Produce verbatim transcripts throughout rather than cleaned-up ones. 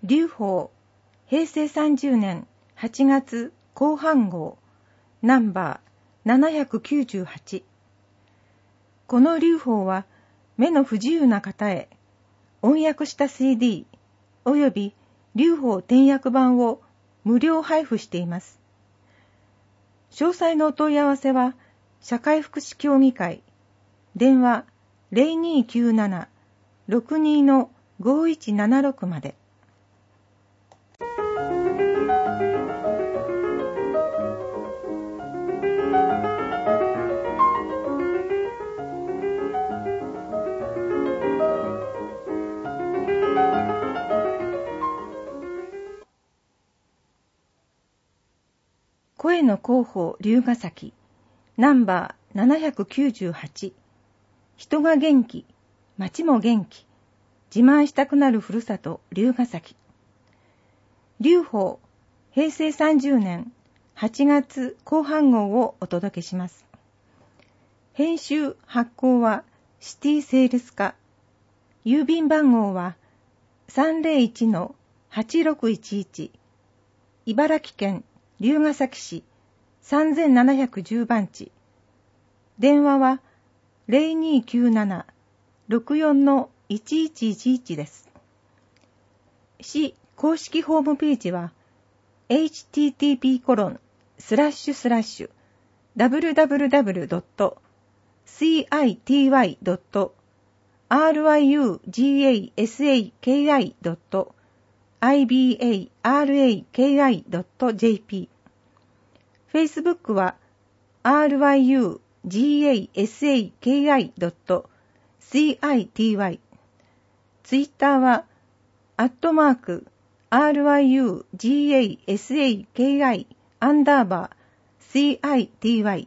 劉邦、へいせいさんじゅうねんはちがつ後半号、ナンバーななひゃくきゅうじゅうはち。この劉邦は目の不自由な方へ音訳した シーディー および劉邦点訳版を無料配布しています。詳細のお問い合わせは社会福祉協議会、電話 ゼロにーきゅうなな ろくにーのごいちななろく まで。声の広報龍ヶ崎、ナンバーななひゃくきゅうじゅうはち。人が元気、町も元気、自慢したくなるふるさと龍ヶ崎。劉邦、へいせいさんじゅうねんはちがつ後半号をお届けします。編集発行はシティセールス課。郵便番号は さんぜろいちのはちろくいちいち、茨城県龍ケ崎市さんぜんななひゃくじゅう番地。電話は ゼロにーきゅうなな ろくよんのいちいちいちいち です。市公式ホームページは エイチティーティーピーコロンスラッシュスラッシュダブリューダブリューダブリュードットシーアイティーワイドットアールワイユージーエーエスエーケーアイドットアイビーエーアールエーケーアイドットジェーピー。Facebook は アールワイユージーエーエスエーケーアイドットシーアイティーワイ。Twitter はアットマーク アールワイユージーエーエスエーケーアイ アンダーバー シーアイティーワイ。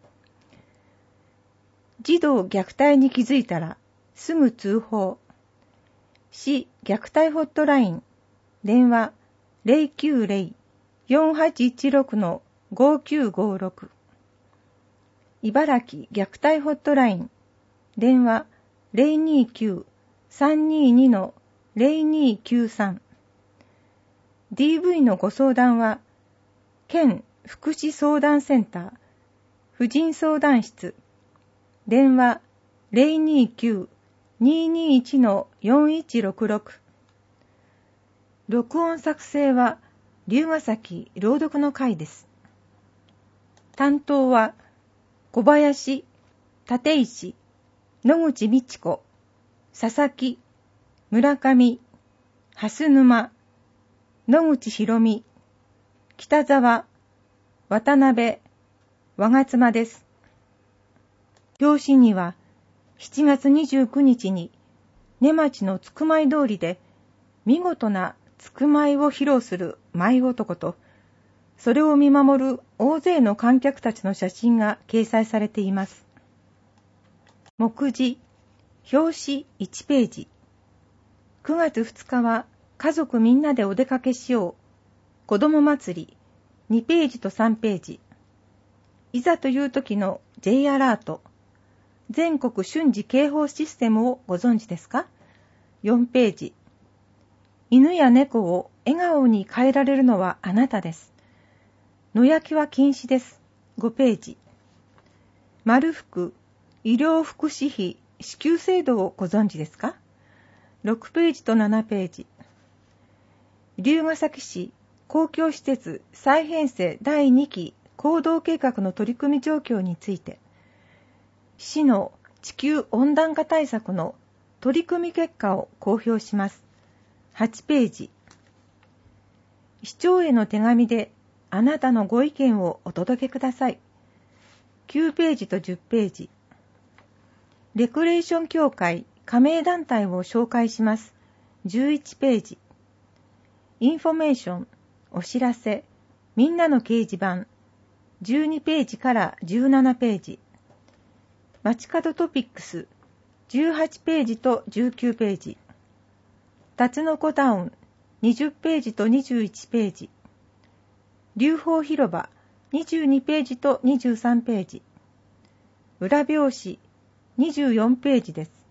児童虐待に気づいたらすぐ通報。市虐待ホットライン、電話 ゼロきゅうゼロ よんはちいちろくのごきゅうごろく。茨城虐待ホットライン、電話 ゼロにーきゅう さんにーにのゼロにーきゅうさん。ディーブイ のご相談は、県福祉相談センター、婦人相談室、電話 ゼロにーきゅう にーにーいちのよんいちろくろく。録音作成は龍ケ崎朗読の会です。担当は小林、立石、野口美智子、佐々木、村上、蓮沼、野口博美、北沢、渡辺、我妻です。表紙にはしちがつにじゅうくにちに根町のつくまい通りで見事なつくまいを披露する舞男と、それを見守る大勢の観客たちの写真が掲載されています。目次、表紙いちページ。くがつふつかは家族みんなでお出かけしよう。子供祭りにページとさんページ。いざという時の J アラート。全国瞬時警報システムをご存知ですか？よんページ。犬や猫を笑顔に変えられるのはあなたです。野焼きは禁止です。ごページ。丸福医療福祉費支給制度をご存知ですか？ろくページとななページ。龍ケ崎市公共施設再編成だいにき行動計画の取り組み状況について、市の地球温暖化対策の取り組み結果を公表します。はちページ。市長への手紙であなたのご意見をお届けください。きゅうページとじゅっページ。レクレーション協会加盟団体を紹介します。じゅういちページ。インフォメーション、お知らせ、みんなの掲示板、じゅうにページからじゅうななページ。街角トピックス、じゅうはちページとじゅうきゅうページ。タツノコタウン、にじゅっページとにじゅういちページ。龍鳳広場、にじゅうにページとにじゅうさんページ。裏表紙、にじゅうよんページです。